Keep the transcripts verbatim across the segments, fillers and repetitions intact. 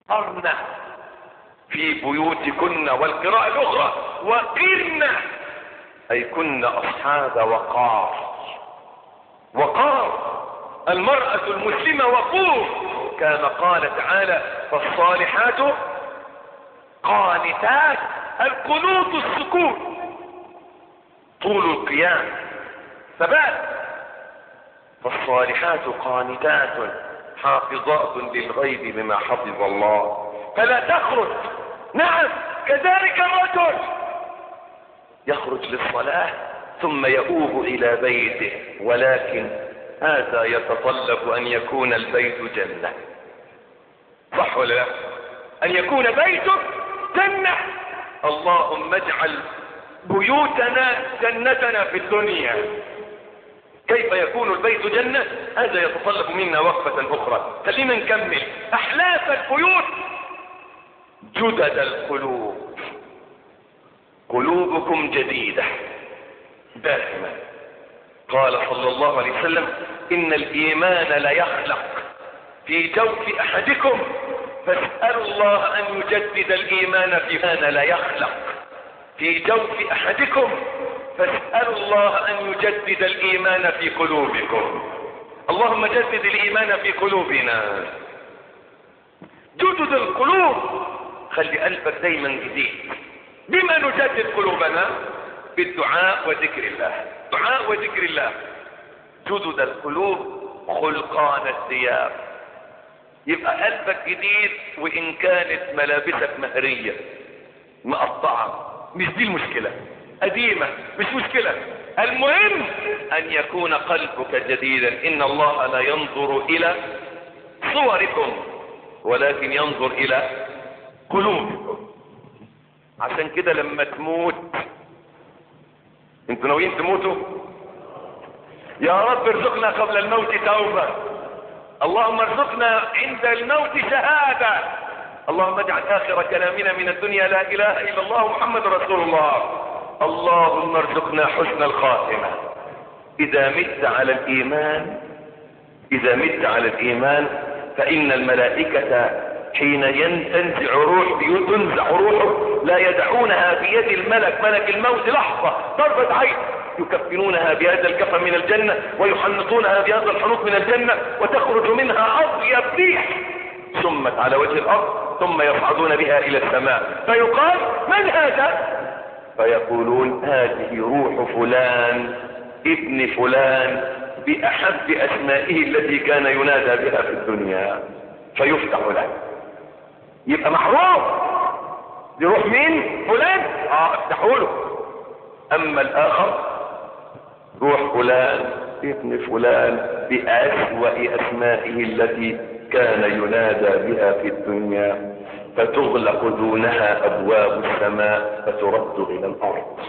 قرن في بيوتكن، والقراءة الأخرى وقرن، أي كن أصحاب وقار. وقار المرأة المسلمة وقور، كما قال تعالى: فالصالحات قانتات. القنوت السكوت، طول القيام، ثبات. فالصالحات قانتات حافظات للغيب بما حفظ الله فلا تخرج. نعم، كذلك الرجل يخرج للصلاة ثم يؤوب إلى بيته، ولكن هذا يتطلب أن يكون البيت جنة. صح ولا لا؟ أن يكون بيته جنة. اللهم اجعل بيوتنا جنتنا في الدنيا. كيف يكون البيت جنة؟ هذا يتطلب منا وقفة أخرى. خلينا نكمل. أحلاف البيوت جدد القلوب. قلوبكم جديدة دائما. قال صلى الله عليه وسلم: إن الإيمان ليخلق في جوف أحدكم فاسألوا الله أن يجدد الإيمان في كان ليخلق في جوف أحدكم فاسألوا الله أن يجدد الإيمان في قلوبكم. اللهم جدد الإيمان في قلوبنا. جدد القلوب، خلي قلبك دايما جديد. بما نجدد قلوبنا؟ بالدعاء وذكر الله. دعاء وذكر الله. جدد القلوب خلقان الثياب. يبقى قلبك جديد وإن كانت ملابسك مهرية مقطعة، مش دي المشكلة. قديمة مش مشكلة. المهم أن يكون قلبك جديدا. إن الله لا ينظر إلى صوركم ولكن ينظر إلى قلوبكم. عشان كده لما تموت، انتوا ناويين تموتوا؟ يا رب ارزقنا قبل الموت توبة. اللهم ارزقنا عند الموت شهادة. اللهم اجعل آخر كلامنا من الدنيا لا إله إلا الله محمد رسول الله. اللهم ارزقنا حسن الخاتمة. إذا مت على الإيمان إذا مت على الإيمان فإن الملائكة حين تنزع روح تنزع روحه لا يدعونها بيد الملك ملك الموت لحظة ضربة عين، يكفنونها بهذا الكفن من الجنة ويحنطونها بهذا الحنوط من الجنة وتخرج منها أطيب ريح سمت على وجه الأرض ثم يصعدون بها إلى السماء فيقال: من هذا؟ فيقولون: هذه روح فلان ابن فلان بأحب أسمائه التي كان ينادى بها في الدنيا. فيفتح له. يبقى محروم. دي روح مين؟ فلان. اه افتحوا له. اما الاخر روح فلان ابن فلان بأسوأ اسمائه التي كان ينادى بها في الدنيا، فتغلق دونها ابواب السماء فترد الى الارض.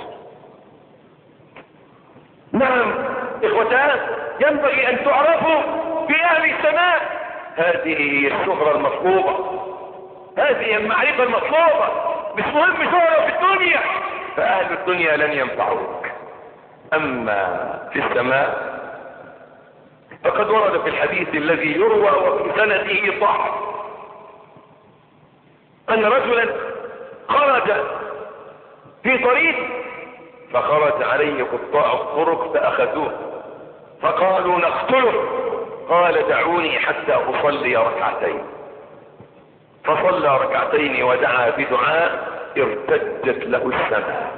نعم اخوتان، ينبغي ان تعرفوا بأهل السماء. هذه هي الشهرة المطلوبة، هذه هي المعرفة المطلوبة. مش مهم شهرة في الدنيا، فأهل الدنيا لن ينفعوك. أما في السماء فقد ورد في الحديث الذي يروى وفي سنده صح أن رجلا خرج في طريق فخرج عليه قطاع الطرق فأخذوه فقالوا: نقتله. قال: دعوني حتى أصلي ركعتين. فصلى ركعتين ودعا بدعاء ارتجت له السماء،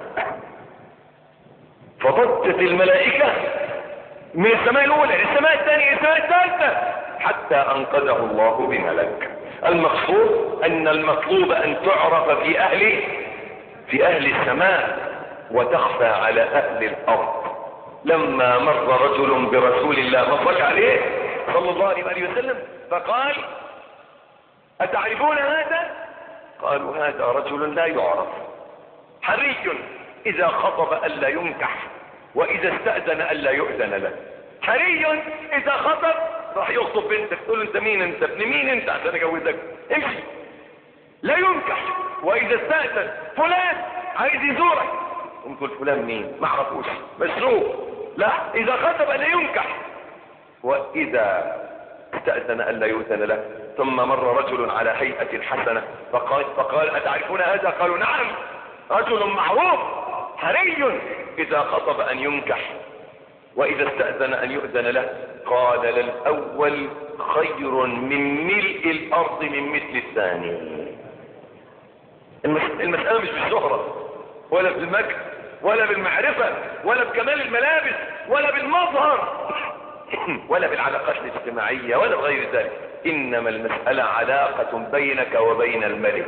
فضجت الملائكة من السماء الأولى للسماء الثانية السماء الثالثة حتى أنقذه الله بملك. المقصود أن المطلوب أن تعرف في أهل في أهل السماء وتخفى على أهل الأرض. لما مر رجل برسول الله وصلى عليه صلى الله عليه وسلم فقال: أتعرفون هذا؟ قالوا: هذا رجل لا يعرف، حري إذا خطب ألا ينكح وإذا استأذن ألا يؤذن له. حري إذا خطب راح يخطب بنتك تقول: انت مين انت؟ ابن مين انت عشان اجوزك؟ امشي. لا ينكح. وإذا استأذن فلان عايز يزورك نقول: فلان مين؟ ما اعرفوش، مسروق. لا، إذا خطب ألا ينكح. وإذا استأذن أن لا يؤذن له. ثم مر رجل على هيئة حسنة فقال, فقال أتعرفون هذا؟ قالوا نعم، رجل معروف حري إذا خطب أن ينكح وإذا استأذن أن يؤذن له. قال للأول خير من ملء الأرض من مثل الثاني. المسألة مش بالشهرة ولا بالمجد ولا بالمعرفة ولا بكمال الملابس ولا بالمظهر ولا بالعلاقات الاجتماعية ولا بغير ذلك، إنما المسألة علاقة بينك وبين الملك،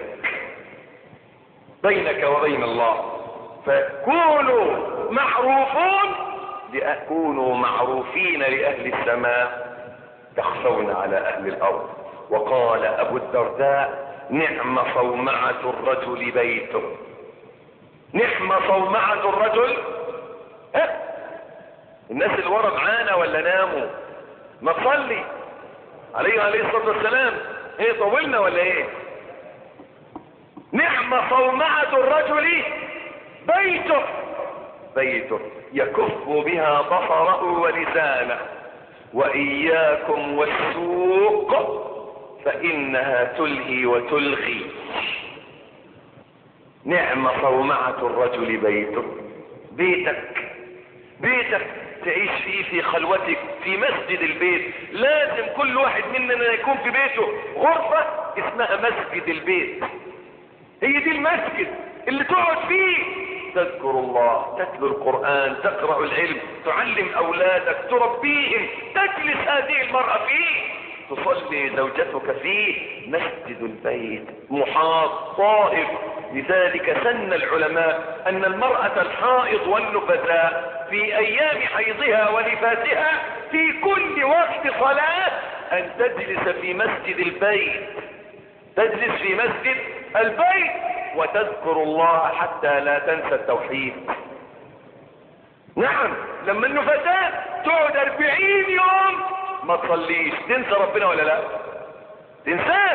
بينك وبين الله. فكونوا معروفون، كونوا معروفين لأهل السماء تخشون على أهل الأرض. وقال أبو الدرداء نعم صومعة الرجل بيته. نعم صومعة الرجل. ها الناس اللي ورا معانا ولا ناموا؟ ما تصلي عليه عليه الصلاة والسلام. ايه طولنا ولا ايه؟ نعم صومعة الرجل بيته، بيته يكف بها بصره ولسانه. وإياكم والسوق فإنها تلهي وتلغي. نعم صومعة الرجل بيته، بيتك بيتك تعيش فيه في خلوتك في مسجد البيت. لازم كل واحد مننا يكون في بيته غرفة اسمها مسجد البيت. هي دي المسجد اللي تقعد فيه تذكر الله، تتلو القرآن، تقرأ العلم، تعلم أولادك، تربيهم، تجلس هذه المرأة فيه، تصلي زوجتك فيه. مسجد البيت محاط طاهر. لذلك سن العلماء أن المرأة الحائض والنفساء في أيام حيضها ونفاسها في كل وقت صلاة أن تجلس في مسجد البيت، تجلس في مسجد البيت وتذكر الله حتى لا تنسى التوحيد. نعم لما النفساء تقعد أربعين يوم ما تصليش تنسى ربنا ولا لا؟ تنساه.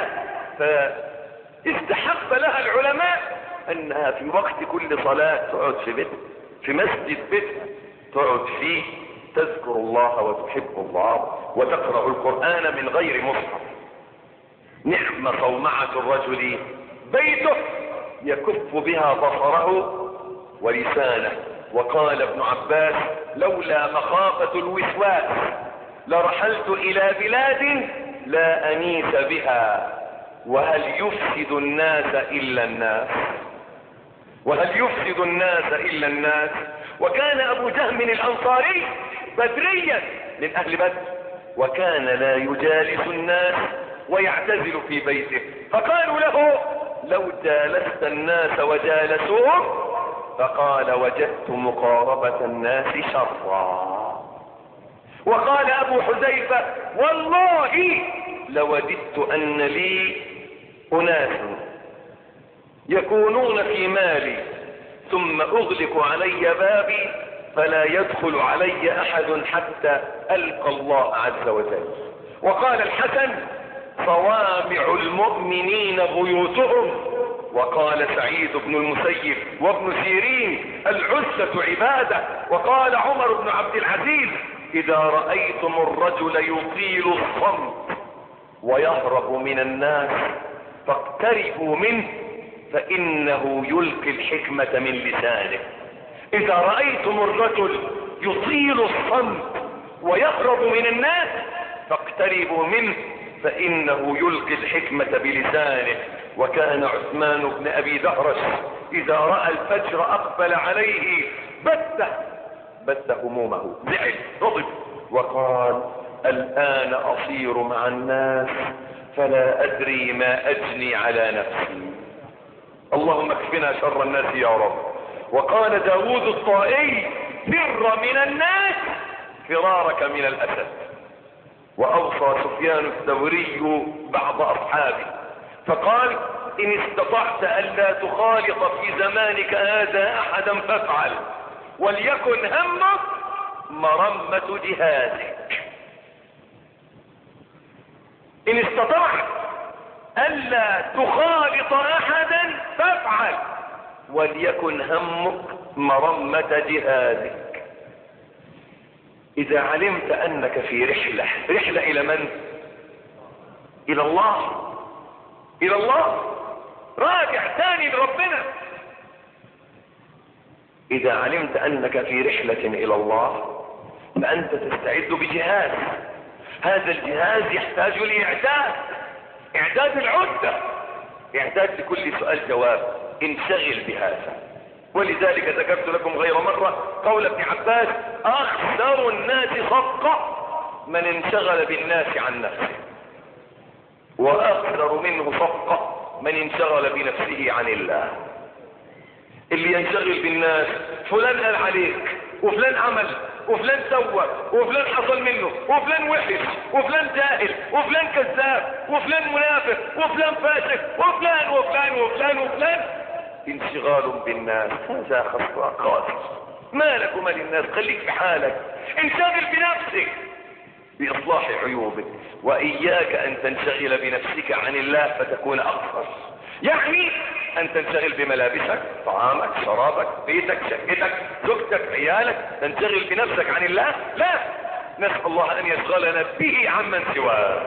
فاستحق لها العلماء انها في وقت كل صلاة تقعد في بيت في مسجد بيتها تقعد فيه تذكر الله وتحب الله وتقرأ القرآن من غير مصحف. نعم صومعة الرجل بيته يكف بها بصره ولسانه. وقال ابن عباس لولا مخافة الوسواس لرحلت إلى بلاد لا أنيس بها وهل يفسد الناس إلا الناس، وهل يفسد الناس إلا الناس. وكان أبو جهم الأنصاري بدريا من أهل بدر وكان لا يجالس الناس ويعتزل في بيته. فقالوا له لو جالست الناس وجالسوهم، فقال وجدت مقاربة الناس شرا. وقال أبو حذيفة والله لوددت أن لي أناس يكونون في مالي ثم أغلق علي بابي فلا يدخل علي أحد حتى ألقى الله عز وجل. وقال الحسن صوامع المؤمنين بيوتهم. وقال سعيد بن المسيب وابن سيرين العزة عبادة. وقال عمر بن عبد العزيز إذا رأيتم الرجل يطيل الصمت ويهرب من الناس فاقتربوا منه فإنه يلقي الحكمة من لسانه. إذا رأيتم الرجل يطيل الصمت ويهرب من الناس فاقتربوا منه فإنه يلقي الحكمة بلسانه. وكان عثمان بن أبي دهرش إذا رأى الفجر أقبل عليه بث بث همومه، زعل غضب وقال الآن أصير مع الناس فلا أدري ما أجني على نفسي. اللهم اكفنا شر الناس يا رب. وقال داود الطائي فر من الناس فرارك من الأسد. وأوصى سفيان الثوري بعض أصحابه فقال إن استطعت ألا تخالط في زمانك هذا أحدا فافعل وليكن همك مرمة جهازك. إن استطعت ألا تخالط أحدا فافعل وليكن همك مرمة جهازك. إذا علمت أنك في رحلة، رحلة إلى من؟ الى الله، الى الله، راجع تاني لربنا. اذا علمت انك في رحلة الى الله فانت تستعد بجهاز، هذا الجهاز يحتاج لاعداد، اعداد العدة، اعداد لكل سؤال جواب، انشغل بهذا. ولذلك ذكرت لكم غير مرة قول ابن عباس: اخسر الناس صفقة من انشغل بالناس عن نفسه، واكثر منه صفقة من انشغل بنفسه عن الله. اللي ينشغل بالناس، فلان قال عليك، وفلان عمل، وفلان سوى، وفلان حصل منه، وفلان وحش، وفلان جاهل، وفلان كذاب، وفلان منافق، وفلان فاسق، وفلان وفلان وفلان وفلان. انشغال بالناس هذا خسران خاسر. ما لك وما للناس، خليك في حالك، انشغل بنفسك بإصلاح عيوبك، وإياك أن تنشغل بنفسك عن الله فتكون أخسر. يعني أن تنشغل بملابسك، طعامك، شرابك، بيتك، شقتك، زوجتك، عيالك، تنشغل بنفسك عن الله؟ لا، نسأل الله أن يشغلنا به عمن سواه.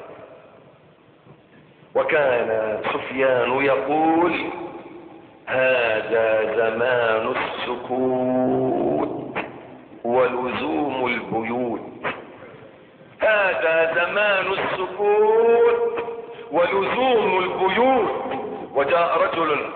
وكان سفيان يقول: هذا زمان السكوت ولزوم البيوت، هذا زمان السكوت ولزوم البيوت. وجاء رجل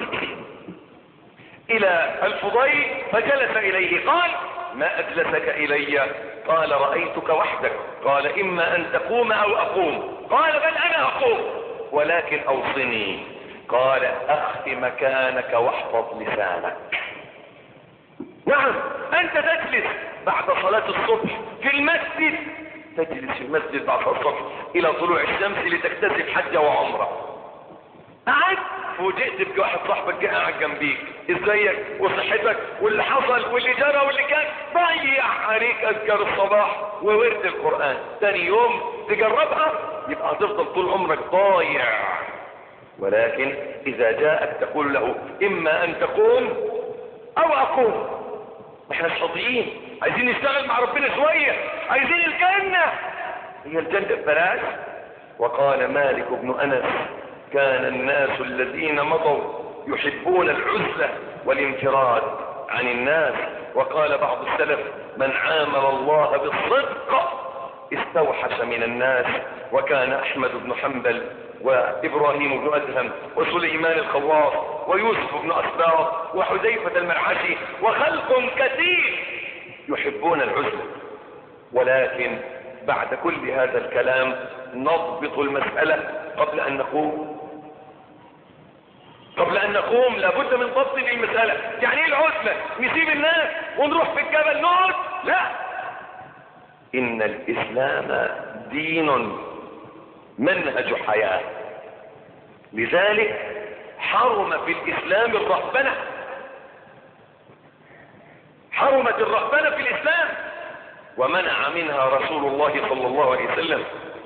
الى الفضيل فجلس اليه، قال: ما اجلسك الي؟ قال: رأيتك وحدك. قال: اما ان تقوم او اقوم. قال: بل انا اقوم، ولكن اوصني. قال: اخف مكانك واحفظ لسانك. نعم، انت تجلس بعد صلاة الصبح في المسجد، تجلس في المسجد بعد الصبح الى طلوع الشمس لتكتسب حجة وعمرة. قعد فوجئت بواحد صاحبك جاء قاعد جنبيك، ازيك وصحتك واللي حصل واللي جرى واللي كان، ضيع عليك اذكار الصباح وورد القرآن. تاني يوم تجربها يبقى هتفضل طول عمرك ضايع. ولكن اذا جاءك تقول له: اما ان تقوم او اقوم. احنا فاضيين، عايزين نشتغل مع ربنا شوية، عايزين الجنة. هي الجنة ببلاش. وقال مالك بن انس: كان الناس الذين مضوا يحبون العزلة والانفراد عن الناس. وقال بعض السلف: من عامل الله بالصدق استوحش من الناس. وكان احمد بن حنبل وابراهيم بن ادهم وسليمان الخواص ويوسف بن اسباط وحذيفة المرعشي وخلق كثير يحبون العزلة. ولكن بعد كل هذا الكلام نضبط المسألة قبل ان نقوم. قبل ان نقوم لابد من ضبط المسألة. يعني ايه العزلة؟ نسيب الناس ونروح في الجبل نقعد؟ لا، ان الاسلام دين منهج حياة. لذلك حرم في الاسلام الرهبنة، حرمت الرهبنة في الاسلام، ومنع منها رسول الله صلى الله عليه وسلم.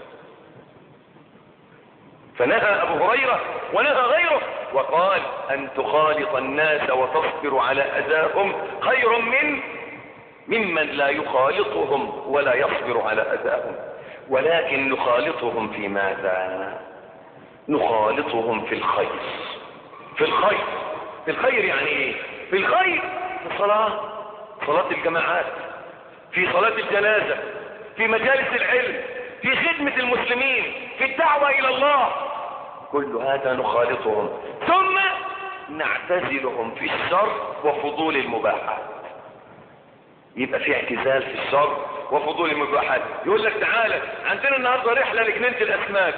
فنهى ابو هريرة ونهى غيره وقال: ان تخالط الناس وتصبر على اذاهم خير من ممن لا يخالطهم ولا يصبر على اذاهم. ولكن نخالطهم في ماذا؟ نخالطهم في الخير. في الخير، في الخير يعني ايه؟ في الخير، في الصلاة، صلاة الجماعات، في صلاة الجنازة، في مجالس العلم، في خدمة المسلمين، في الدعوة الى الله. كل هذا نخالطهم، ثم نعتزلهم في الشر وفضول المباحات. يبقى في اعتزال في الشر وفضول المباحات. يقول لك: تعالى عندنا النهارده رحلة لجنينة الاسماك.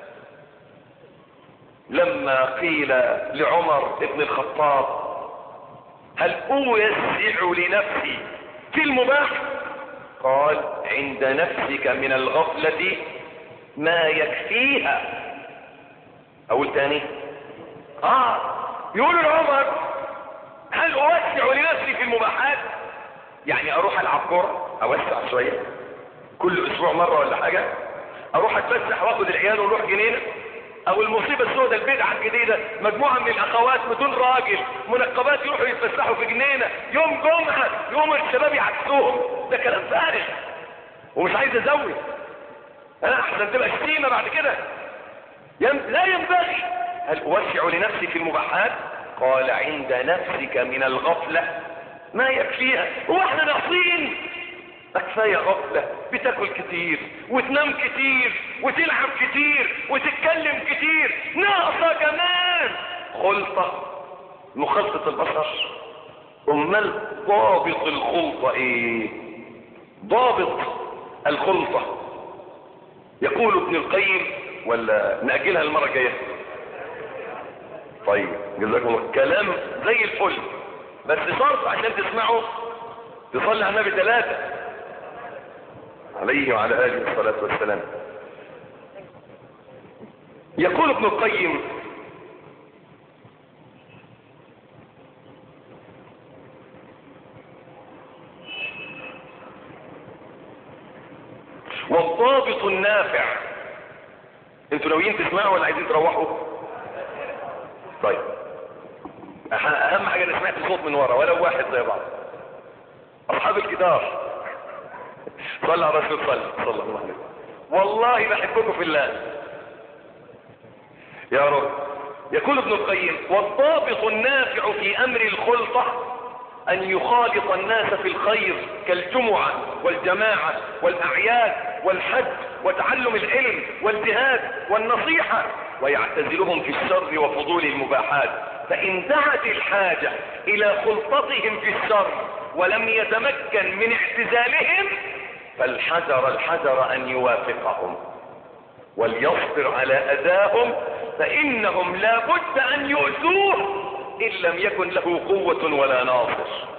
لما قيل لعمر ابن الخطاب: هل اوسع لنفسي في المباح؟ قال: عند نفسك من الغفلة ما يكفيها. اقول تاني؟ اه يقول لعمر: هل اوسع لنفسي في المباحات؟ يعني اروح العب كوره، اوسع شويه كل اسبوع مره ولا حاجه، اروح اتفسح واخد العيال ونروح جنينه. او المصيبه السوداء البدعه الجديده، مجموعه من الاخوات بدون راجل منقبات يروحوا يتفسحوا في جنينه يوم جمعه، يوم الشباب يعكسوهم. ده كلام فارغ ومش عايز ازود انا، احسن تبقى شتيمه بعد كده. لا ينبغي. هل أوسع لنفسي في المباحات؟ قال عند نفسك من الغفلة ما يكفيها. هو احنا ناقصين؟ كفاية غفلة، بتاكل كتير وتنام كتير وتلعب كتير وتتكلم كتير، ناقصة كمان خلطة، مخلطة البصر. امال ضابط الخلطة ايه؟ ضابط الخلطة يقول ابن القيم، ولا نأجلها المرة الجاية؟ طيب جزاكم الله، كلام زي الفل، بس شرط عشان تسمعوا تصلي على النبي ثلاثة عليه وعلى آله الصلاة والسلام. يقول ابن القيم والضابط النافع. انتوا ناويين تسمعوا ولا عايزين تروحوا؟ طيب اهم حاجة انا سمعت صوت من ورا ولو واحد زي بعض. اصحاب الجدار صلى على رسول صلى صلى الله عليه وسلم، والله بحبكم في الله يا رب. يقول ابن القيم والضابط النافع في امر الخلطة ان يخالط الناس في الخير كالجمعة والجماعة والاعياد والحج وتعلم العلم والجهاد والنصيحة، ويعتزلهم في الشر وفضول المباحات. فان دعت الحاجة الى خلطتهم في الشر ولم يتمكن من اعتزالهم فالحذر الحذر ان يوافقهم وليصبر على اذاهم، فانهم لا بد ان يؤذوه ان لم يكن له قوة ولا ناصر،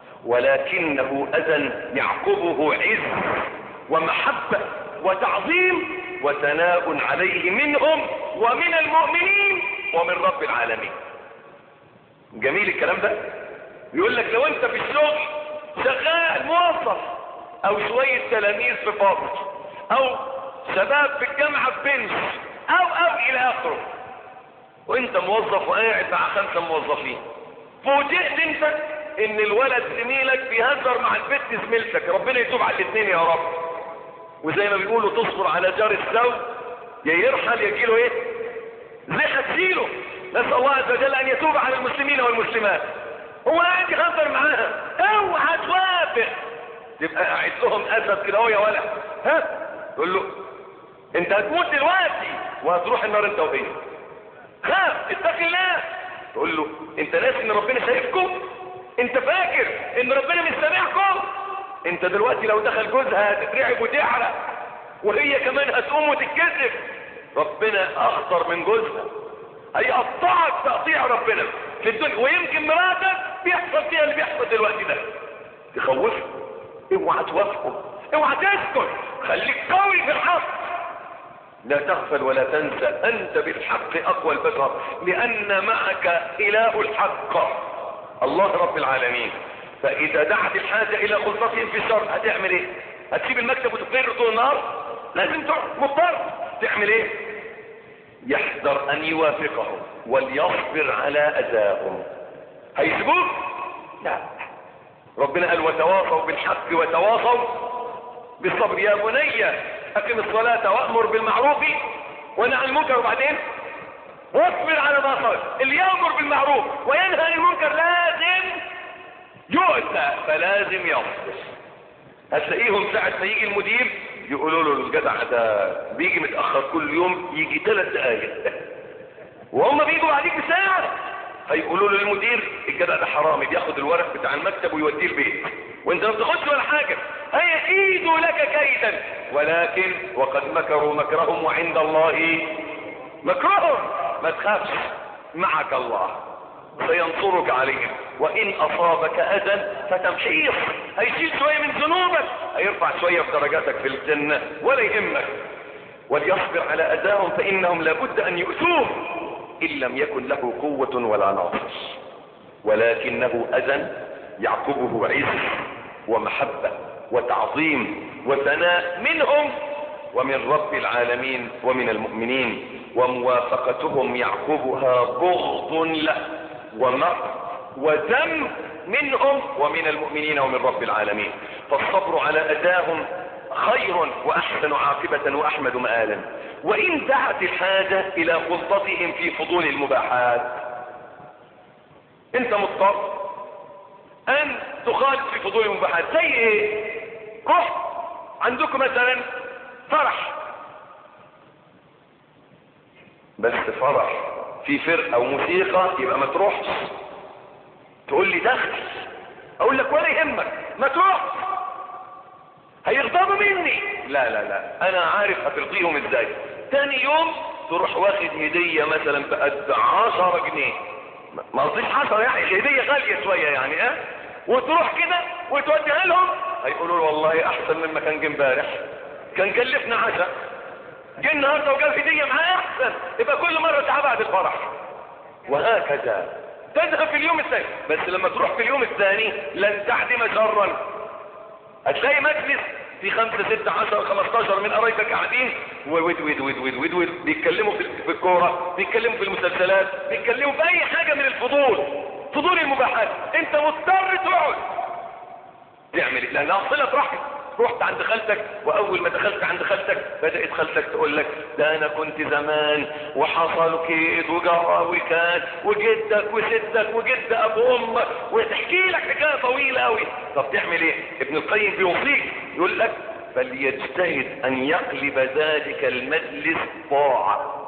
ولكنه اذى يعقبه عز ومحبة وتعظيم وثناء عليه منهم ومن المؤمنين ومن رب العالمين. جميل الكلام ده. يقول لك لو انت في الشغل شغال موظف او شوية تلاميذ في فصل او شباب في الجامعة في بنش او او الى اخره، وانت موظف وقاعد مع خمسة موظفين، فوجئت انت ان الولد زميلك بيهزر مع البنت زميلتك، ربنا يتوب على الاثنين يا رب. وزي ما بيقولوا تصبر على جار السوء يا يرحل يجيله ايه؟ زي هتشيله. نسأل الله عز وجل ان يتوب على المسلمين والمسلمات. هو قاعد يهزر معاها، اوعى توافق، تبقى قاعد لهم اسد كده اهو يا ولد، ها؟ تقول له انت هتموت دلوقتي وهتروح النار انت وهي، خاف اتق الله. تقول له انت ناسي ان ربنا شايفكم؟ انت فاكر ان ربنا مش سامعكم؟ انت دلوقتي لو دخل جوزها هتترعب وتحرق وهي كمان هتقوم وتتكذب. ربنا اخطر من جوزها، هيقطعك تقطيع ربنا في الدنيا، ويمكن مراتك بيحصل فيها اللي بيحصل دلوقتي ده. تخوفك، اوعى توافقه، اوعى تسكت، خليك قوي في الحق، لا تغفل ولا تنسى انت بالحق اقوى البشر، لان معك اله الحق الله رب العالمين. فاذا دعت الحاجة الى خلطتهم في الشر هتعمل ايه؟ هتسيب المكتب وتطير طول النهار؟ لازم تقعد مضطر. تعمل ايه؟ يحذر ان يوافقهم وليصبر على اذاهم. هيسيبوك؟ لا، ربنا قال وتواصوا بالحق وتواصوا بالصبر. يا بني اقم الصلاة وامر بالمعروف ونهى عن المنكر، وبعدين واصبر على ما صبر. اللي يامر بالمعروف وينهى عن المنكر لازم يؤتى، فلازم يصبر. هتلاقيهم ساعة ما يجي المدير يقولوا له الجدع ده بيجي متأخر كل يوم يجي ثلاث دقايق، وهم بيجوا بعديك بساعة. هيقولوا له المدير الجدع ده حرامي بياخد الورق بتاع المكتب ويوديه البيت وانت ما بتاخدش ولا حاجة. هيكيدوا لك كيدا، ولكن وقد مكروا مكرهم وعند الله مكرهم. ما تخافش، معك الله سينصرك عليهم. وان اصابك اذى فتمحيص، هيشيل شوية من ذنوبك، هيرفع شوية في درجاتك في الجنة ولا يهمك. وليصبر على اذاهم فانهم لابد ان يؤذوه ان لم يكن له قوة ولا ناصر، ولكنه اذى يعقبه عز ومحبة وتعظيم وثناء منهم ومن رب العالمين ومن المؤمنين، وموافقتهم يعقبها بغض له ومقت وذم منهم ومن المؤمنين ومن رب العالمين. فالصبر على اذاهم خير واحسن عاقبة واحمد مآلا. وان دعت الحاجة الى خلطتهم في فضول المباحات، انت مضطر ان تخالط في فضول المباحات. زي ايه؟ رحت عندكم مثلا فرح، بس فرح في فرقة وموسيقى، يبقى ما تروحش. تقول لي دخل، اقول لك ولا يهمك ما تروحش، هيغضبوا مني. لا لا لا، انا عارف هترضيهم ازاي. تاني يوم تروح واخد هدية مثلا بقد عشرة جنيه، ما قصديش عشرة يعني، هدية غالية شوية يعني، اه وتروح كده وتوديها لهم، هيقولوا له والله احسن مما كان جه امبارح، كان كلفنا عشاء، جه النهارده وجاب هدية معاه احسن، يبقى كل مرة تعال بعد الفرح. وهكذا تذهب في اليوم الثاني. بس لما تروح في اليوم الثاني لن تعدم شرا. هتلاقي مجلس في خمسة ستة عشر خمستاشر من قرايبك قاعدين ود ود ود ود ود ود بيتكلموا في الكورة، بيتكلموا في المسلسلات، بيتكلموا في اي حاجة من الفضول، فضول المباحات. انت مضطر تقعد تعمل ايه؟ لانها صلة رحم. رحت عند خالتك، واول ما دخلت عند خالتك بدأت خالتك تقول لك ده انا كنت زمان وحصل كيد وجرى وكان وجدك وستك وجد ابو امك، وتحكي لك حكايه طويله قوي. طب تعمل ايه؟ ابن القيم بيوصيك يقول لك فليجتهد ان يقلب ذلك المجلس طاعه.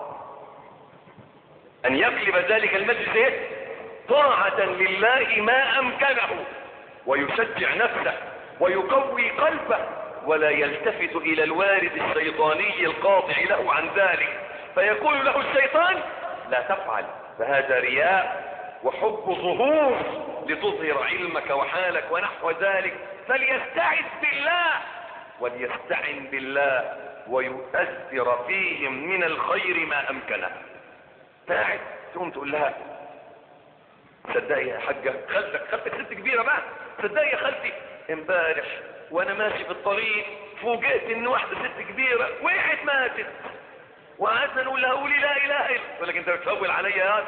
ان يقلب ذلك المجلس ايه؟ طاعه لله ما امكنه، ويشجع نفسه ويقوي قلبه، ولا يلتفت الى الوارد الشيطاني القاطع له عن ذلك، فيقول له الشيطان لا تفعل، فهذا رياء وحب ظهور لتظهر علمك وحالك ونحو ذلك. فليستعذ بالله وليستعن بالله ويؤثر فيهم من الخير ما امكنه. قاعد تقوم تقول لها صدقي يا حاجه، خالتك خالتك ست كبيره بقى، صدقي يا خالتي امبارح وانا ماشي في الطريق فوجئت ان واحده ست كبيره وقعت ماتت، وقعدنا نقول لها قولي لا اله الا الله، تقول لك انت بتفول عليا يا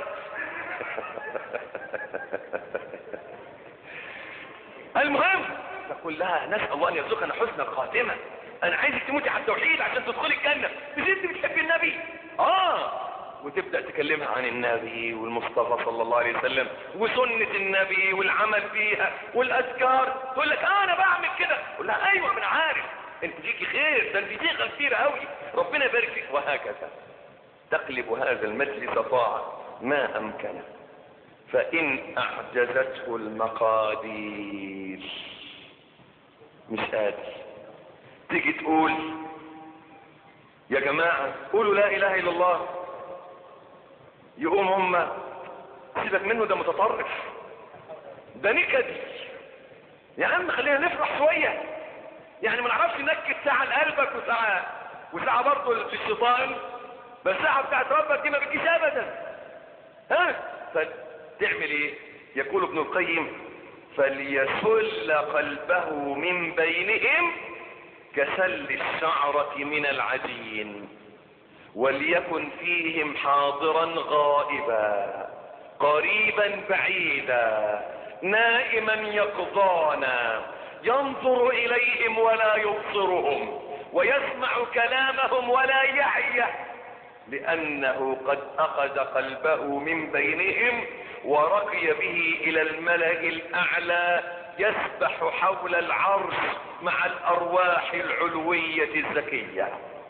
المهم تقول لها نسال الله ان يرزقنا حسن الخاتمه، انا عايزك تموتي على التوحيد عشان تدخلي الجنه، مش انت بتحبي النبي؟ اه وتبدأ تكلمها عن النبي والمصطفى صلى الله عليه وسلم وسنة النبي والعمل فيها والأذكار. تقول لك آه انا بعمل كده، تقول لها ايوه انا عارف انت فيكي خير، ده انت فيك كتير قوي، ربنا يبارك فيك. وهكذا تقلب هذا المجلس طاعة ما امكنه. فان اعجزته المقادير مش قادر، تيجي تقول يا جماعة قولوا لا اله الا الله، يقوم هم سيبك منه ده متطرف، ده نكدي، يا عم خلينا نفرح شوية، يعني ما نعرفش نكد ساعة لقلبك وساعة وساعة برضه في الشيطان، بس ساعة بتاعت ربك دي ما بتجيش ابدا. ها فتعمل ايه؟ يقول ابن القيم فليسل قلبه من بينهم كسل الشعرة من العجين، وليكن فيهم حاضرا غائبا قريبا بعيدا نائما يقظانا، ينظر اليهم ولا يبصرهم، ويسمع كلامهم ولا يعيه، لانه قد اخذ قلبه من بينهم ورقي به الى الملأ الاعلى يسبح حول العرش مع الارواح العلوية الزكية.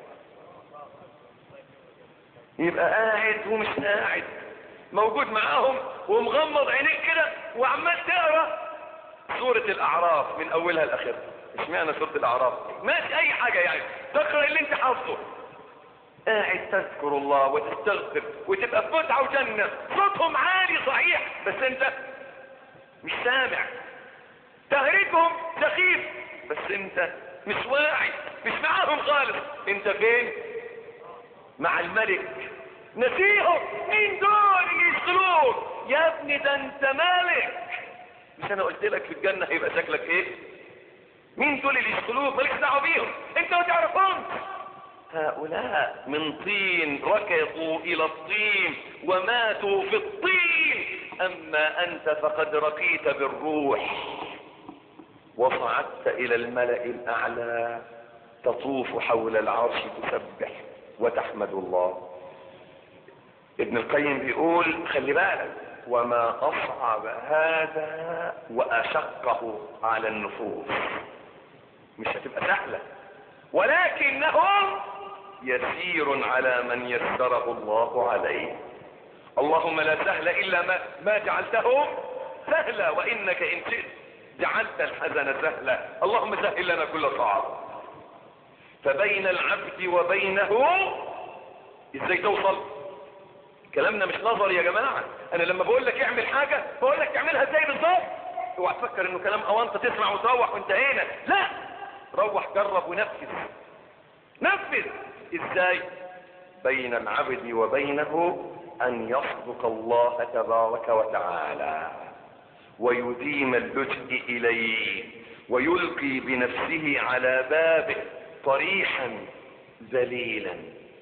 يبقى قاعد ومش قاعد، موجود معاهم ومغمض عينيك كده وعمال تقرا سورة الاعراف من اولها لاخرها. اشمعنى سورة الاعراف؟ ماشي اي حاجة يعني، تقرا اللي انت حافظه، قاعد تذكر الله وتستغفر وتبقى في متعة وجنة، صوتهم عالي صحيح بس انت مش سامع، تهريجهم سخيف بس انت مش واعي، مش معاهم خالص. انت فين؟ مع الملك، نسيهم. مين دول اللي يشغلوك يا ابني؟ ده انت مالك، مش انا قلت لك في الجنة هيبقى شكلك ايه؟ مين دول اللي يشغلوك؟ مالكش دعوه بيهم، انت ما تعرفهمش. هؤلاء من طين ركضوا الى الطين وماتوا في الطين، اما انت فقد رقيت بالروح وصعدت الى الملأ الاعلى تطوف حول العرش تسبح وتحمد الله. ابن القيم بيقول خلي بالك، وما اصعب هذا واشقه على النفوس، مش هتبقى سهلة، ولكنه يسير على من يسره الله عليه. اللهم لا سهل الا ما, ما جعلته سهلا، وانك ان شئت جعلت الحزن سهلا. اللهم سهل لنا كل صعب. فبين العبد وبينه ازاي توصل؟ كلامنا مش نظري يا جماعة. انا لما بقول لك اعمل حاجة بقول لك تعملها ازاي بالظبط. اوعى تفكر انه كلام اوانطه تسمع وتروح وانتهينا، لا، روح جرب ونفذ. نفذ ازاي؟ بين العبد وبينه ان يصدق الله تبارك وتعالى ويديم اللجء اليه ويلقي بنفسه على بابه طريحا ذليلا،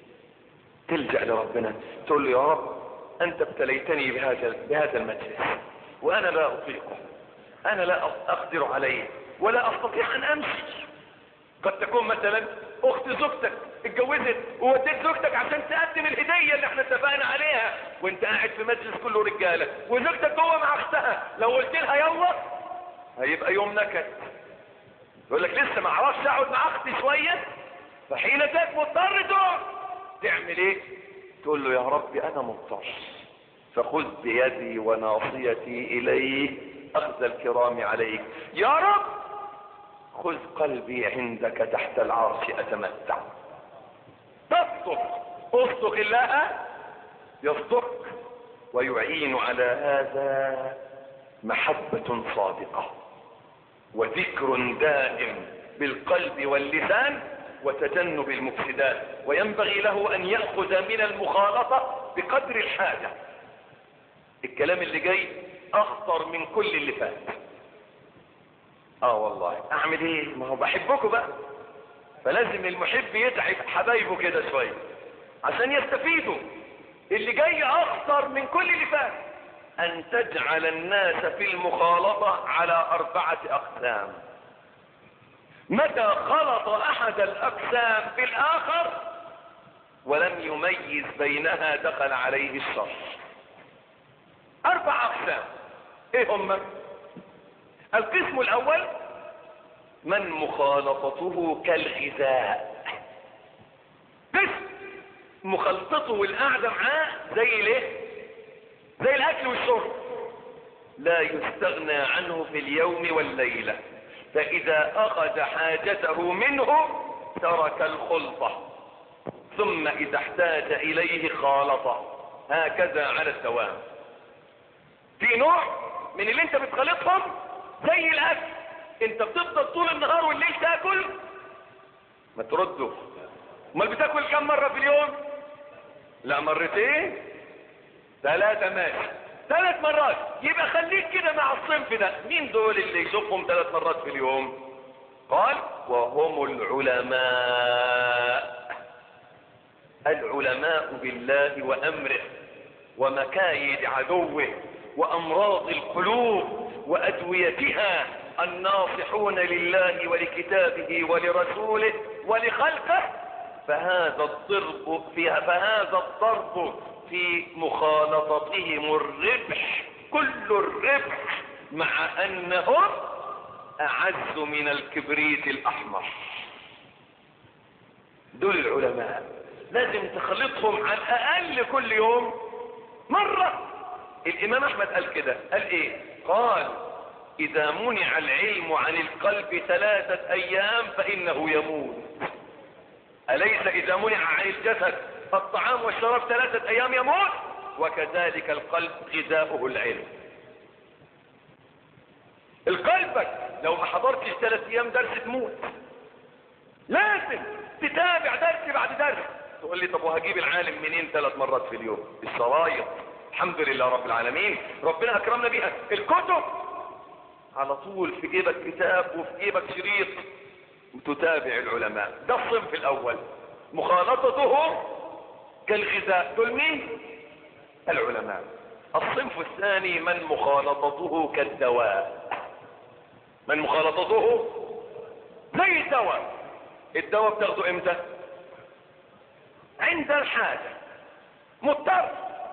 تلجأ لربنا تقول له يا رب انت ابتليتني بهذا بهذا المجلس وانا لا اطيقه، انا لا اقدر عليه ولا استطيع ان امشي. قد تكون مثلا اخت زوجتك اتجوزت ووديت زوجتك عشان تقدم الهديه اللي احنا اتفقنا عليها، وانت قاعد في مجلس كله رجاله وزوجتك جوه مع اختها، لو قلت لها يلا هيبقى يوم نكد. يقول لك لسه ما اعرفش اقعد مع اختي شويه، فحين ذاك مضطر تقعد. تعمل ايه؟ تقول له يا رب انا مضطر، فخذ بيدي وناصيتي اليه اخذ الكرام عليك. يا رب خذ قلبي عندك تحت العرش اتمتع. تصدق، اصدق الله يصدق، ويعين على هذا محبة صادقة وذكر دائم بالقلب واللسان وتجنب المفسدات. وينبغي له ان يأخذ من المخالطة بقدر الحاجة. الكلام اللي جاي اخطر من كل اللي فات. اه والله اعمل ايه؟ ما هو بحبكم بقى، فلازم المحب يتعب حبايبه كده شوية عشان يستفيدوا. اللي جاي اخطر من كل اللي فات، ان تجعل الناس في المخالطة على اربعة اقسام. متى خلط احد الاقسام بالاخر ولم يميز بينها دخل عليه الشر. اربع اقسام. ايه هم؟ القسم الاول من مخالطته كالغذاء. قسم مخالطته والقعده معاه زي الايه؟ زي الاكل والشرب، لا يستغنى عنه في اليوم والليله، فاذا اخذ حاجته منه ترك الخلطه، ثم اذا احتاج اليه خالطه، هكذا على الدوام. في نوع من اللي انت بتخالطهم زي الاكل، انت بتفضل طول النهار والليل تاكل، ما ترده. امال بتاكل كم مرة في اليوم؟ لا مرتين ثلاثة ماشي، ثلاث مرات. يبقى خليك كده مع الصنف ده. مين دول اللي يشوفهم ثلاث مرات في اليوم؟ قال وهم العلماء. العلماء بالله وامره ومكايد عدوه وامراض القلوب وادويتها، الناصحون لله ولكتابه ولرسوله ولخلقه. فهذا الضرب فيها فهذا الضرب في مخالطتهم الربح، كل الربح، مع انهم اعز من الكبريت الاحمر. دول العلماء لازم تخلطهم على الاقل كل يوم مرة. الامام احمد قال كده، قال ايه؟ قال اذا منع العلم عن القلب ثلاثة ايام فانه يموت. اليس اذا منع عن الجسد الطعام والشراب ثلاثة ايام يموت؟ وكذلك القلب غذاؤه العلم. القلبك لو ما حضرتش ثلاث ايام درس تموت. لازم تتابع درس بعد درس. تقول لي طب وهجيب العالم منين ثلاث مرات في اليوم؟ الشرايط، الحمد لله رب العالمين ربنا اكرمنا بيها. الكتب على طول في جيبك كتاب وفي جيبك شريط، تتابع العلماء. ده الصنف الاول مخالطته كالغذاء. دول مين؟ العلماء. الصنف الثاني من مخالطته كالدواء. من مخالطته زي الدواء. الدواء بتاخده امتى؟ عند الحاجة، مضطر.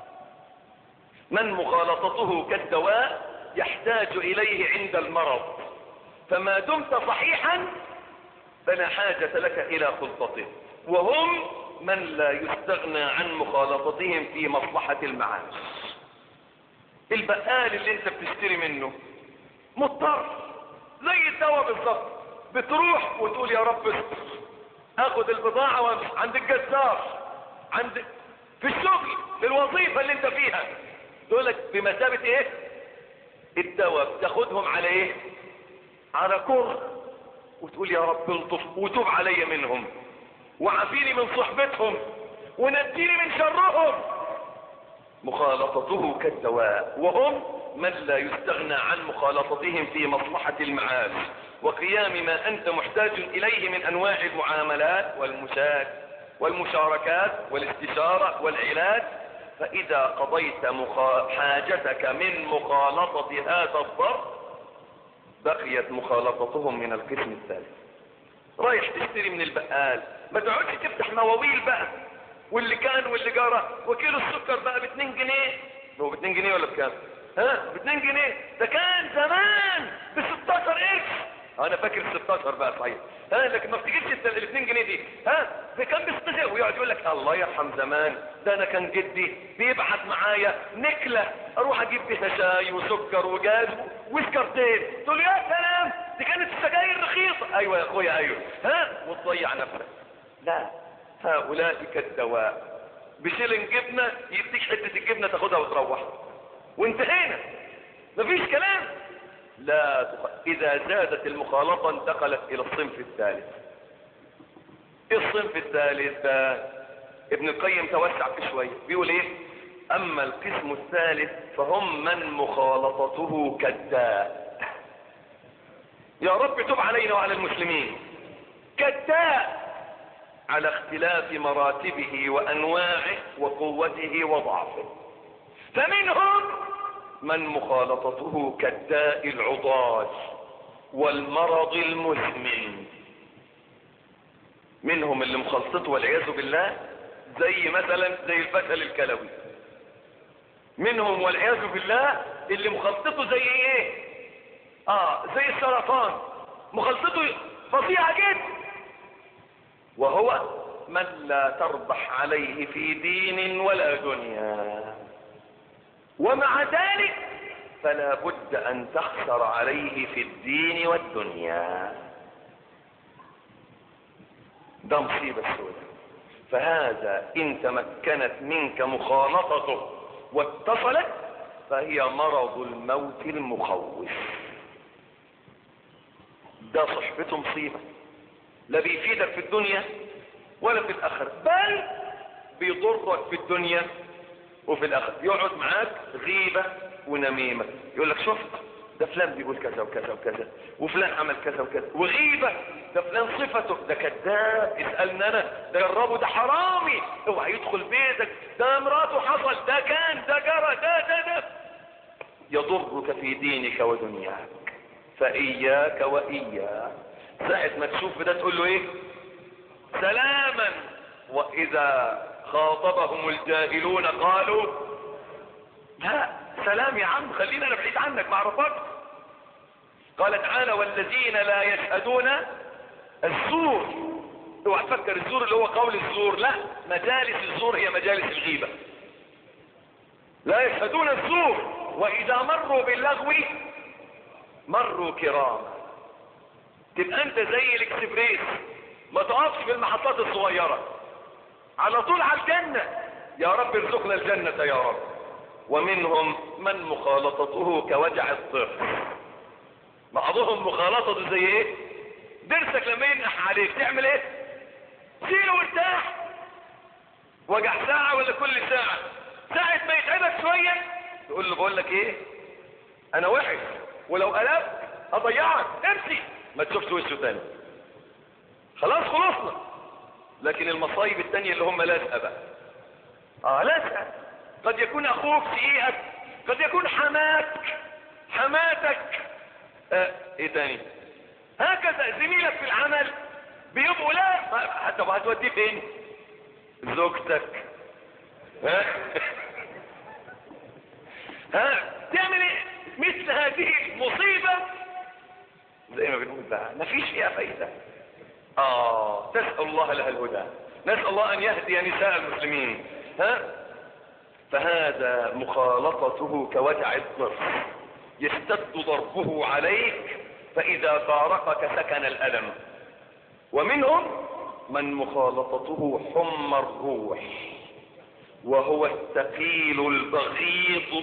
من مخالطته كالدواء يحتاج اليه عند المرض، فما دمت صحيحا فلا حاجة لك الى خلطته. وهم من لا يستغنى عن مخالطتهم في مصلحة المعاش. البقال اللي انت بتشتري منه مضطر زي الدواء بالظبط، بتروح وتقول يا رب استر، اخد البضاعة وامشي عند الجزار، عند في الشغل، في الوظيفة اللي انت فيها، دولك بمثابة ايه؟ الدواء. بتاخدهم على ايه؟ على كره، وتقول يا رب الطف وتوب علي منهم، وعافيني من صحبتهم، ونجيني من شرهم. مخالطته كالدواء، وهم من لا يستغنى عن مخالطتهم في مصلحة المعاش وقيام ما أنت محتاج إليه من أنواع المعاملات والمشاك والمشاركات والاستشارة والعلاج. فإذا قضيت مخا... حاجتك من مخالطة هذا الضرب بقيت مخالطتهم من القسم الثالث. رايح تشتري من البقال، ما تقعدش تفتح مواويل بقى، واللي كان واللي جرى، وكيلو السكر بقى باتنين جنيه. هو باتنين جنيه ولا بكام؟ ها باتنين جنيه، ده كان زمان بستاشر قرش. انا فاكر ستاشر بقى صحيح، ها لكن ما افتكرش ال اتنين جنيه دي. ها ده كان ب ستاشر، ويقعد يقول لك الله يرحم زمان، ده انا كان جدي بيبعت معايا نكله اروح اجيب بيها شاي وسكر وجاز وسكرتين. تقول يا سلام دي كانت السجاير رخيصه. ايوه يا اخويا ايوه، ها وتضيع نفسك. لا، هؤلاء كالدواء، بشيلن جبنه يديك حته الجبنه تاخدها وتروح وانتهينا، مفيش كلام. لا تخ... اذا زادت المخالطة انتقلت الى الصنف الثالث. الصنف الثالث ده ابن القيم توسع فيه شوية، بيقول ايه؟ اما القسم الثالث فهم من مخالطته كالداء. يا رب تب علينا وعلى المسلمين. كالداء على اختلاف مراتبه وانواعه وقوته وضعفه. فمنهم من مخالطته كالداء العضال والمرض المزمن. منهم اللي مخالطته والعياذ بالله زي مثلا زي الفشل الكلوي. منهم والعياذ بالله اللي مخالطته زي ايه؟ اه زي السرطان، مخالطته فظيعة جدا. وهو من لا تربح عليه في دين ولا دنيا، ومع ذلك فلا بد ان تخسر عليه في الدين والدنيا. ده مصيبة سوداء. فهذا ان تمكنت منك مخالطته واتصلت فهي مرض الموت المخوف. ده صحبته مصيبة، لا بيفيدك في الدنيا ولا في الاخرة، بل بيضرك في الدنيا وفي الاخر. يقعد معاك غيبة ونميمة، يقول لك شفت ده فلان بيقول كذا وكذا وكذا، وفلان عمل كذا وكذا، وغيبة ده فلان صفته، ده كذاب اسألنا انا، ده جربه، ده حرامي، اوعى يدخل بيتك، ده مراته حصل، ده كان، ده جرى، ده ده ده. يضرك في دينك ودنياك. فإياك وإياك. ساعة ما تشوف ده تقول له ايه؟ سلاما. وإذا خاطبهم الجاهلون قالوا لا سلام يا عم، خلينا انا بعيد عنك ما اعرفكش. قال تعالى والذين لا يشهدون الزور. اوعى تفكر الزور اللي هو قول الزور، لا، مجالس الزور هي مجالس الغيبة. لا يشهدون الزور واذا مروا باللغو مروا كراما. تبقى انت زي الاكسبريس، ما تقفش في المحطات الصغيرة، على طول على الجنة. يا رب ارزقنا الجنة يا رب. ومنهم من مخالطته كوجع الطفل. بعضهم مخالطته زي ايه؟ درسك لما ينح عليك تعمل ايه؟ شيله وارتاح. وجع ساعة ولا كل ساعة؟ ساعة ما يتعبك شوية تقول له بقول لك ايه؟ انا وحش ولو قلبت اضيعك، امشي ما تشوفش وشه تاني. خلاص خلصنا. لكن المصايب التانية اللي هم لازقة بقى. اه لازقة. قد يكون اخوك شقيقك، قد يكون حماك حماتك، آه ايه تاني؟ هكذا زميلك في العمل بيبقوا لا حتى هتوديه فين؟ زوجتك. ها ها تعمل ايه مثل هذه المصيبة؟ زي ما بنقول بقى مفيش فيها فايدة. اه تسأل الله لها الهدى، نسأل الله ان يهدي نساء المسلمين. ها فهذا مخالطته كوجع الضرس، يشتد ضربه عليك فإذا فارقك سكن الألم. ومنهم من مخالطته حمى الروح، وهو الثقيل البغيض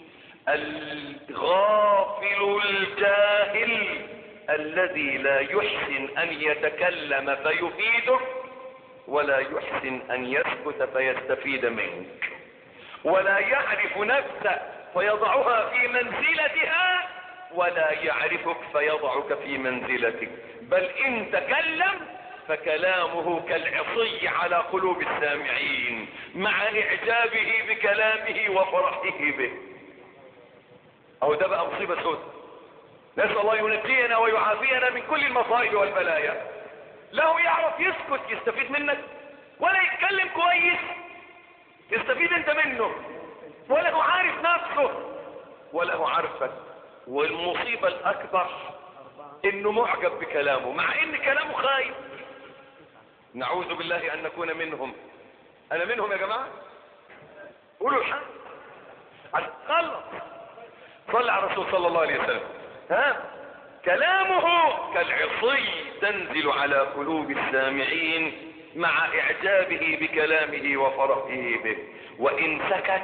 الغافل الجاهل الذي لا يحسن أن يتكلم فيفيدك، ولا يحسن أن يسكت فيستفيد منك، ولا يعرف نفسه فيضعها في منزلتها، ولا يعرفك فيضعك في منزلتك، بل إن تكلم فكلامه كالعصي على قلوب السامعين مع إعجابه بكلامه وفرحه به. أو ده بقى مصيبة سود. نسأل الله ينجينا ويعافينا من كل المصائب والبلايا. له يعرف يسكت يستفيد منك، ولا يتكلم كويس يستفيد انت منه، ولا هو عارف نفسه ولا هو عارفك. والمصيبة الأكبر انه معجب بكلامه مع ان كلامه خايف. نعوذ بالله ان نكون منهم. انا منهم يا جماعة؟ قولوا الحق. خلص صلى على الرسول صلى الله عليه وسلم. ها كلامه كالعصي تنزل على قلوب السامعين مع اعجابه بكلامه وفرحه به، وان سكت.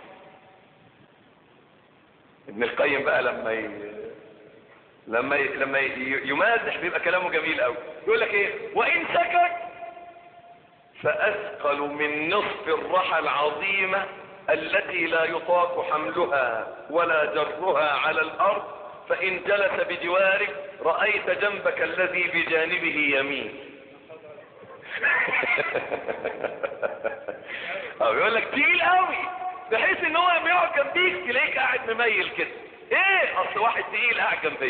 ابن القيم بقى لما ي... لما ي... لما ي... يمازح بيبقى كلامه جميل قوي. يقول لك ايه؟ وان سكت فاثقل من نصف الرحى العظيمة التي لا يطاق حملها ولا جرها على الارض، فان جلس بجوارك رأيت جنبك الذي بجانبه يمين. او يقول لك تقيل قوي بحيث ان هو لما يقعد جنبيك تلاقيك قاعد مميل كده. ايه اصل واحد تقيل قاعد جنبيك.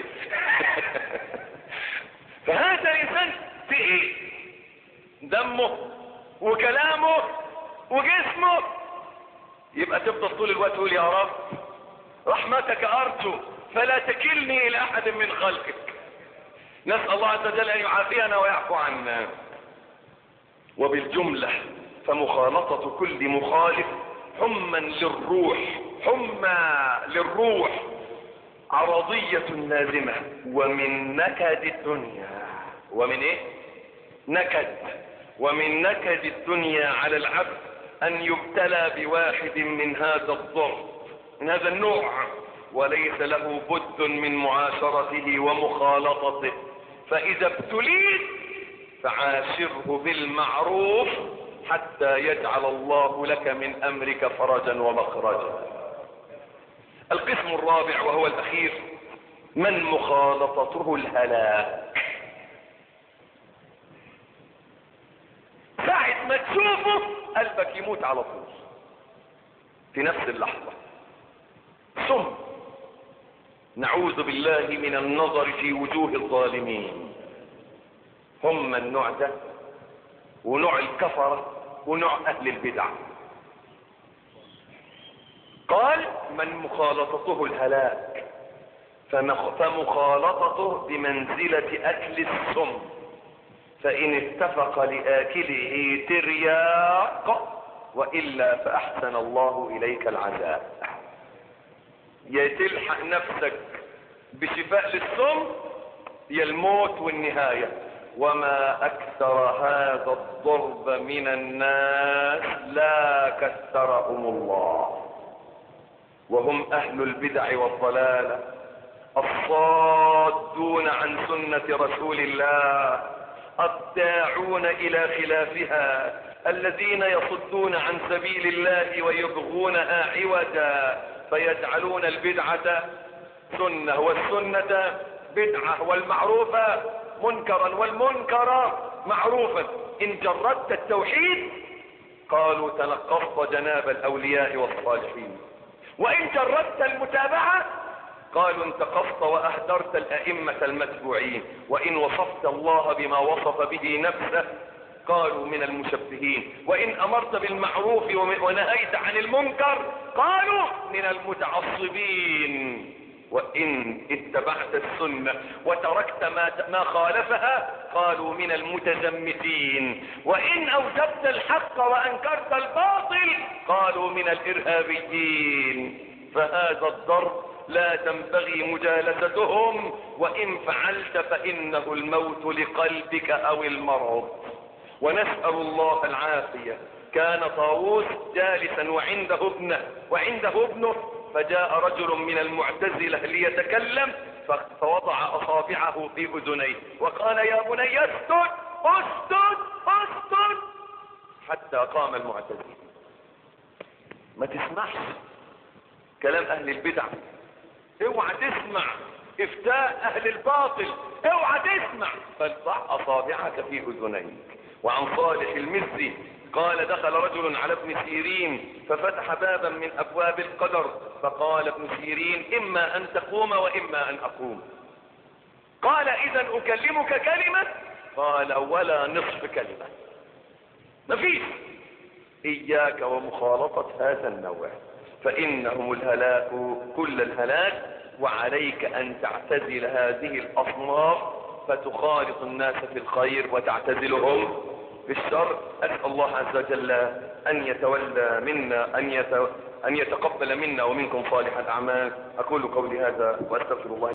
فهذا انسان تقيل دمه وكلامه وجسمه، يبقى تفضل طول الوقت تقول يا رب رحمتك ارجو فلا تكلني الى احد من خلقك. نسأل الله عز وجل ان يعافينا ويعفو عنا. وبالجملة فمخالطة كل مخالف حما للروح، حمى للروح عرضية لازمة، ومن نكد الدنيا. ومن ايه؟ نكد. ومن نكد الدنيا على العبد ان يبتلى بواحد من هذا الضرب، من هذا النوع، وليس له بد من معاشرته ومخالطته. فاذا ابتليت فعاشره بالمعروف حتى يجعل الله لك من امرك فرجا ومخرجا. القسم الرابع وهو الاخير من مخالطته الهلاك. ساعة ما تشوفه قلبك يموت على طول في نفس اللحظة. ثم نعوذ بالله من النظر في وجوه الظالمين. هم النوع ده ونوع الكفرة ونوع اهل البدع. قال من مخالطته الهلاك فمخالطته بمنزلة اكل السم، فان اتفق لاكله ترياق والا فاحسن الله اليك العذاب. يا تلحق نفسك بشفاء للسم يا الموت والنهاية. وما اكثر هذا الضرب من الناس لا كثرهم الله، وهم اهل البدع والضلالة الصادون عن سنة رسول الله الداعون الى خلافها، الذين يصدون عن سبيل الله ويبغونها عوجا، فيجعلون البدعة سنة والسنة بدعة والمعروفة منكرا والمنكر معروفا. ان جردت التوحيد قالوا تنقصت جناب الاولياء والصالحين، وان جردت المتابعة قالوا انتقصت وأهدرت الأئمة المتبوعين، وإن وصفت الله بما وصف به نفسه قالوا من المشبهين، وإن أمرت بالمعروف ونهيت عن المنكر قالوا من المتعصبين، وإن اتبعت السنة وتركت ما, ما خالفها قالوا من المتزمتين، وإن أوجبت الحق وأنكرت الباطل قالوا من الإرهابيين. فهذا الضرب لا تنبغي مجالستهم، وإن فعلت فإنه الموت لقلبك أو المرض. ونسأل الله العافية. كان طاووس جالسا وعنده ابنه وعنده ابنه فجاء رجل من المعتزلة ليتكلم فوضع أصابعه في أذنيه وقال يا بني اسكت اسكت اسكت حتى قام المعتزل. ما تسمعش كلام أهل البدع، اوعى تسمع افتاء أهل الباطل، اوعى تسمع، بل ضع أصابعك في أذنيك. وعن صالح المزي قال دخل رجل على ابن سيرين ففتح بابا من أبواب القدر فقال ابن سيرين إما أن تقوم وإما أن أقوم. قال إذا أكلمك كلمة؟ قال ولا نصف كلمة. مفيش. إياك ومخالطة هذا النوع فإنهم الهلاك كل الهلاك، وعليك أن تعتزل هذه الأصناف فتخالط الناس في الخير وتعتزلهم في الشر. أسأل الله عز وجل أن يتولى منا أن, يت... أن يتقبل منا ومنكم صالح الأعمال. أقول قولي هذا وأستغفر الله.